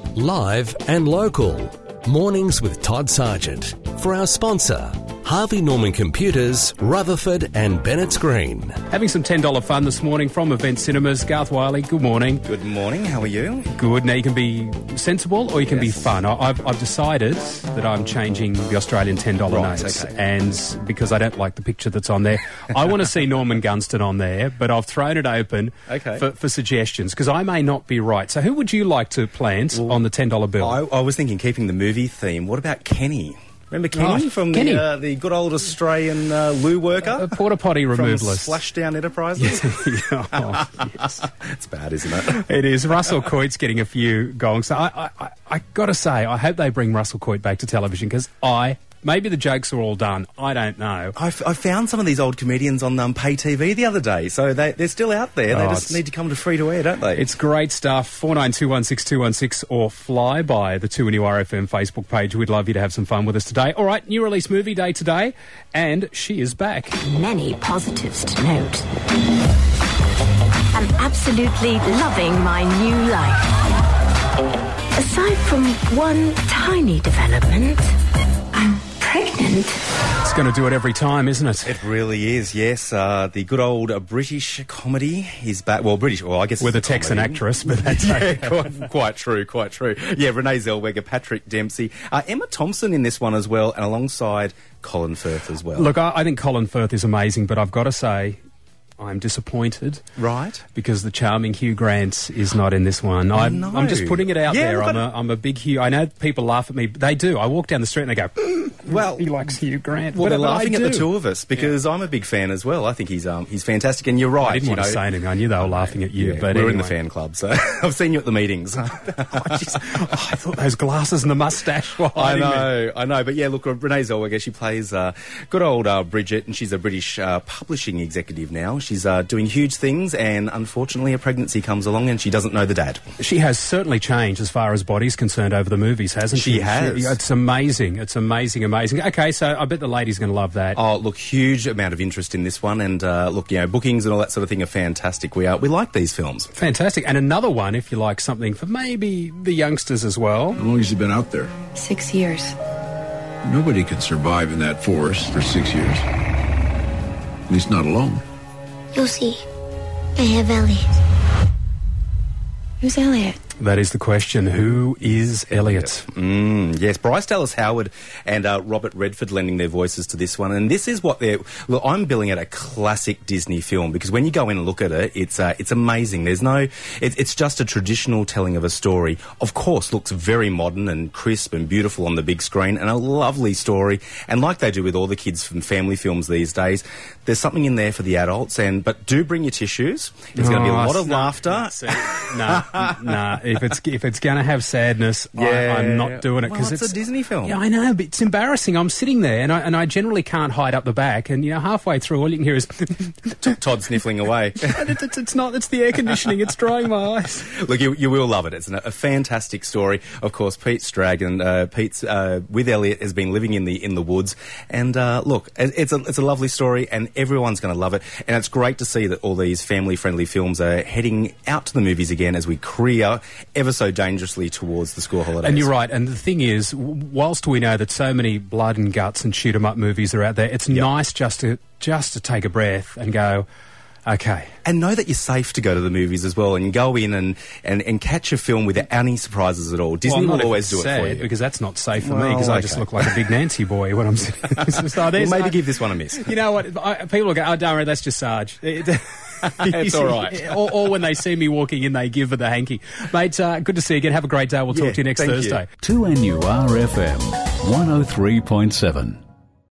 Live and local. Mornings with Todd Sargent. For our sponsor, Harvey Norman Computers, Rutherford and Bennett's Green. Having some $10 fun this morning from Event Cinemas. Garth Wiley, good morning. Good morning, how are you? Good. Now you can be sensible or you can be fun. I've decided that I'm changing the Australian $10 notes. Okay. And because I don't like the picture that's on there, I want to see Norman Gunston on there, but I've thrown it open for suggestions because I may not be right. So who would you like to plant on the $10 bill? I was thinking keeping the movie theme. What about Kenny? Remember Kenny from the good old Australian loo worker? A porta potty removalist. From Splashdown Enterprises? Yes. It's bad, isn't it? It is. Russell Coit's getting a few gongs. So I got to say, I hope they bring Russell Coit back to television because maybe the jokes are all done. I don't know. I found some of these old comedians on pay TV the other day, so they're still out there. They just need to come to free-to-air, don't they? It's great stuff. 49216216 or fly by the 2NURFM Facebook page. We'd love you to have some fun with us today. All right, new release movie day today, and she is back. Many positives to note. I'm absolutely loving my new life. Aside from one tiny development, I'm pregnant. It's going to do it every time, isn't it? It really is, yes. The good old British comedy is back. Well, British, I guess with a Texan actress, but that's quite true. Yeah, Renee Zellweger, Patrick Dempsey, Emma Thompson in this one as well, and alongside Colin Firth as well. Look, I think Colin Firth is amazing, but I've got to say, I'm disappointed. Right. Because the charming Hugh Grant is not in this one. I'm just putting it out there. I'm a big Hugh. I know people laugh at me. But they do. I walk down the street and they go, well, he likes Hugh Grant. Well, they're laughing at the two of us because I'm a big fan as well. I think he's fantastic. And you're right. I didn't want to say anything. I knew they were laughing at you. Yeah, but we're anyway. in the fan club, so I've seen you at the meetings. I thought those glasses and the moustache were hiding me. I know. But yeah, look, Renee Zellweger, she plays good old Bridget, and she's a British publishing executive now. She's doing huge things, and unfortunately a pregnancy comes along and she doesn't know the dad. She has certainly changed as far as body's concerned over the movies, hasn't she? She has. It's amazing. It's amazing. Okay, so I bet the lady's going to love that. Oh, look, huge amount of interest in this one, and look, bookings and all that sort of thing are fantastic. We like these films. Fantastic. And another one, if you like something for maybe the youngsters as well. How long has he been out there? 6 years. Nobody can survive in that forest for 6 years. At least not alone. You'll see. I have Elliot. Who's Elliot? That is the question. Who is Elliot? Yes, Bryce Dallas Howard and Robert Redford lending their voices to this one. And this is what I'm billing it a classic Disney film, because when you go in and look at it, it's amazing. It's just a traditional telling of a story. Of course, looks very modern and crisp and beautiful on the big screen, and a lovely story. And like they do with all the kids from family films these days, there's something in there for the adults. But do bring your tissues. It's going to be a lot of laughter. Nah. If it's going to have sadness, I'm not doing it because it's a Disney film. Yeah, I know, but it's embarrassing. I'm sitting there and I generally can't hide up the back, and halfway through, all you can hear is Todd sniffling away. It's not. It's the air conditioning. It's drying my eyes. Look, you will love it. It's a fantastic story. Of course, Pete Strachan, Pete's with Elliot, has been living in the woods, and look, it's a lovely story, and everyone's going to love it. And it's great to see that all these family-friendly films are heading out to the movies again as we career ever so dangerously towards the school holidays. And you're right. And the thing is, whilst we know that so many blood and guts and shoot-'em-up movies are out there, it's nice just to take a breath and go, okay. And know that you're safe to go to the movies as well, and go in and catch a film without any surprises at all. Disney will always do it for you. Because that's not safe for me, because I just look like a big Nancy boy when I'm sitting. Well, maybe give this one a miss. You know what? People will go, oh, don't worry, that's just Sarge. It's all right. Or when they see me walking in, they give her the hanky. Mate, good to see you again. Have a great day. We'll talk to you next Thursday. 2NURFM 103.7.